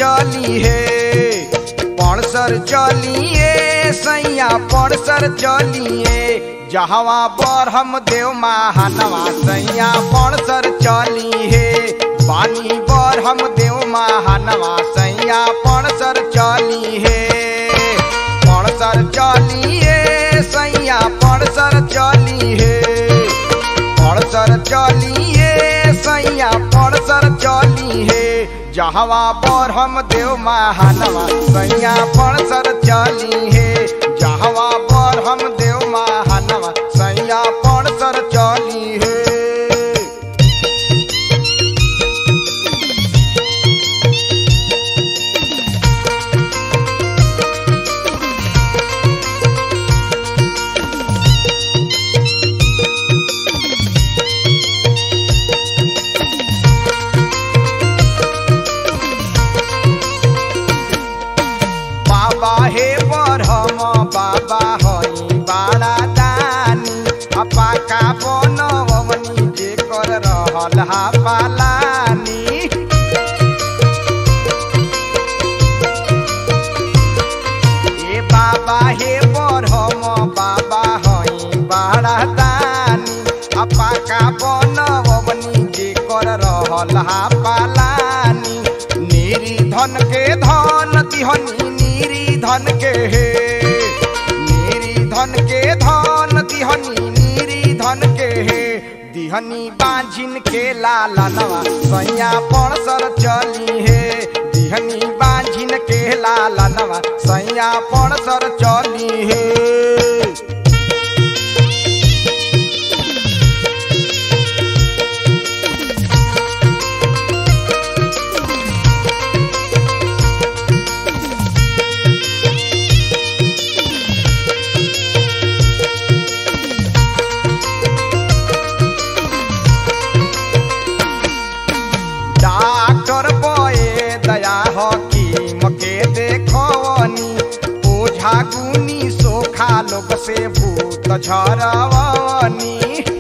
चली है पणसर चलिए सैया पणसर चलिए जहवा बरहम देव महानवा सैया पणसर चली है बानी बरहम देव महानवा सैया पणसर चली है पणसर चलिए सैया पणसर चली है पणसर चलिए सैया पणसर चली है जहवा बरहम देव महानवा सैया पणसर चली है जहवा बरहम देव महानवा सैया पणसर चली है। बाबा हे बरहम बाबा हई बाड़ा दानी पाका बनवनी जे कर रहल हा पालानी ए बाबा हे बरहम बाबा हई बाड़ा दानी पाका बनवनी जे कर रहल हा पालानी निरी धन के धन दिहनी धन के हे नीरी धन के धन दिहनी नीरी धन के हे दिहनी बांझिन के लालनवा सैया पणसर चली हे दिहनी बांझिन के लालनवा सैया पणसर चली हे। डॉक्टर बये दया हकीम के देखवनी ओझा गुनी सोखा लोग से भूत झरवनी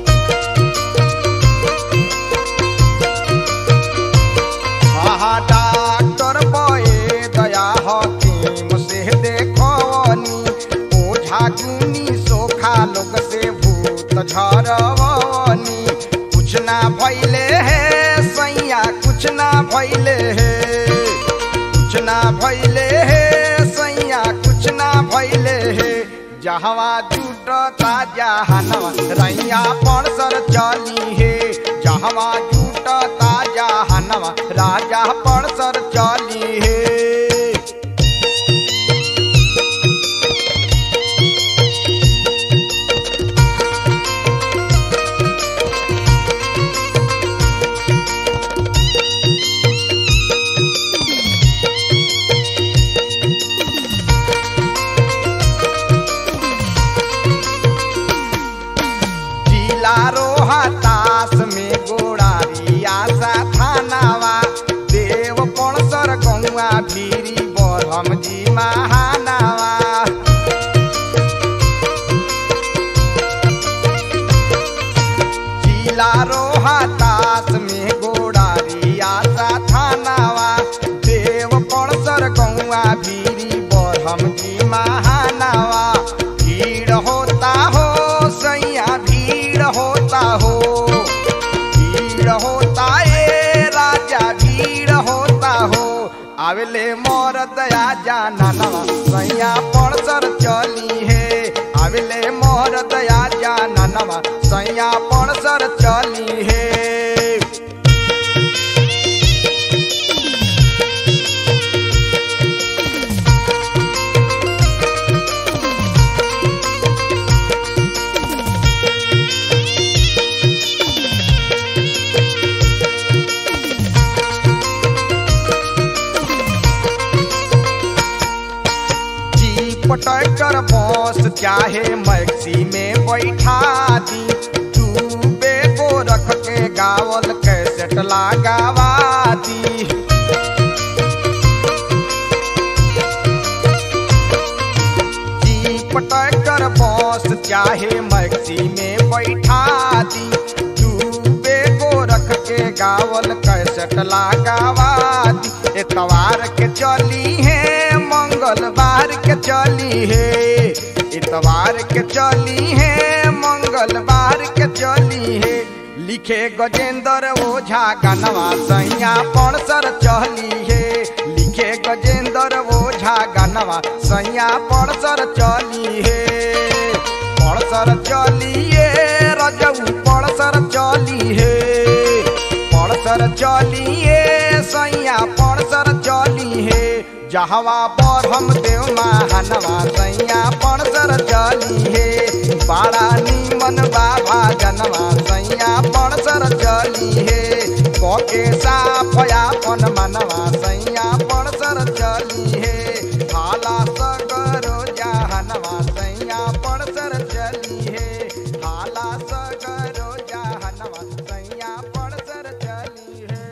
हाँ डॉक्टर बये दया हकीम से देखवनी ओझा गुनी सोखा लोग से भूत झरवनी कुछ ना भइले है सैया कुछ ना भइले है कुछ ना भइले है सैया कुछ ना भइले है जहवा जुटता जहनवा रैया पणसर चली है जहवा जुटता जहनवा राजा पणसर चली है। रोहतास में गोड़ारी आशा थानावा देव पणसर गौआ भीरी बरहम जी महानावा जिला रोहतास में गोड़ारी आशा थानावा देव पणसर गौआ भीरी बरहम जी महानावा भीड़ होता हो सैया भीड़ होता हो भीड़ होता ए राजा भीड़ होता हो आवेले मोर दया जाननवा सैया पणसर चली है आवेले मोर दया जाननवा सैया पणसर चली है। ट्रैक्टर बस चाहे मैक्सी में बैठा दी तू बेगो रख के गावल कैसेट लगावा दी जीप ट्रैक्टर बस चाहे मैक्सी में बैठा दी तू बेगो रख के गावल कैसेट लगावा दी इतवार के चली है मंगलवार के चली है, इतवार के चली है मंगलवार के चली है। लिखे गजेंद्र ओझा गानवा सैया पणसर चली है, लिखे गजेंद्र ओझा गानवा सैया पणसर चली है। पणसर चली है रजऊ पणसर चली है, पणसर चली है सैया पणसर चली है। जहवा बरहम देव महानवा सैया पणसर चली है, बड़ा नीमन बाबा जनवा सैया पणसर चली है। कोके साफ यापन मनवा सैया पणसर चली है, हाला सगरो जहनवा सैया पणसर चली है, हाला सगरो जहनवा सैया पणसर चली है।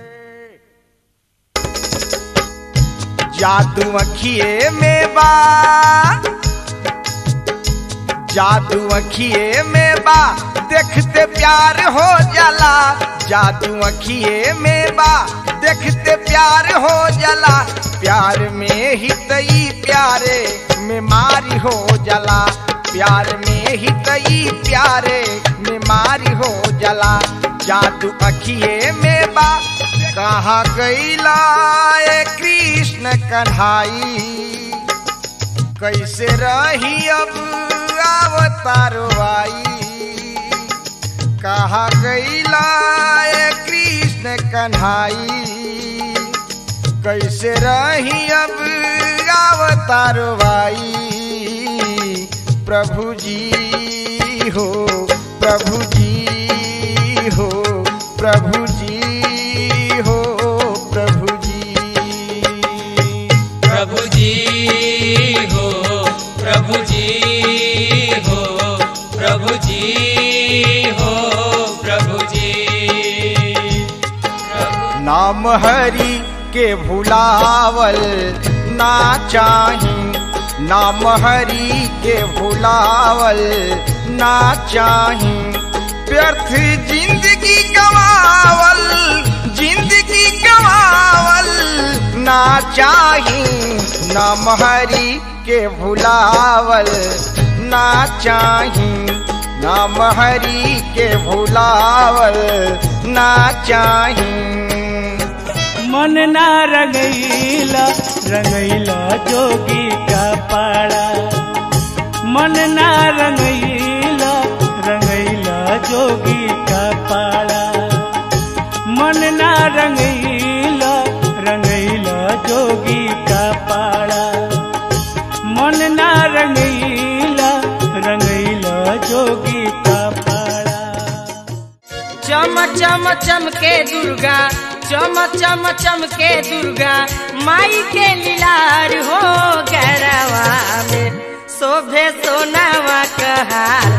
जादू अखिए में बा, जादू अखिए में बा देखते प्यार हो जाला, जादू अखिए में बा देखते प्यार हो जाला। प्यार में ही तई प्यारे में मारी हो जाला, प्यार में ही तई प्यारे में मारी हो जाला। जादू अखिए में बा कहाँ गईला ए कृष्ण कन्हाई, कैसे रही अब अवतारो आई। कहाँ गईला ए कृष्ण कन्हाई, कैसे रही अब अवतारो आई। प्रभु जी हो, प्रभु जी हो, प्रभु जी हो, प्रभु जी, प्रभु जी हो, प्रभु जी हो, प्रभु जी हो, प्रभु जी। नाम हरि के भुलावल ना चाही, नाम हरि के भुलावल ना चाही। व्यर्थ जिंदगी गवावल, जिंदगी गवावल ना चाही। नाम हरि के भुलावल ना चाही, नाम हरि के भुलावल ना चाही। मन ना रंगैला रंगैला जोगी का पाड़ा, मन ना रंगैला रंगैला जोगी का पाड़ा, मन ना रंगैला रंगैला जोगी का पाड़ा, मन ना रंगैला रंगैला जोगी का पाड़ा। चम चम चमके दुर्गा, चम चम चमके दुर्गा माई के लीलार हो। गरवा में शोभे सोनावा कहा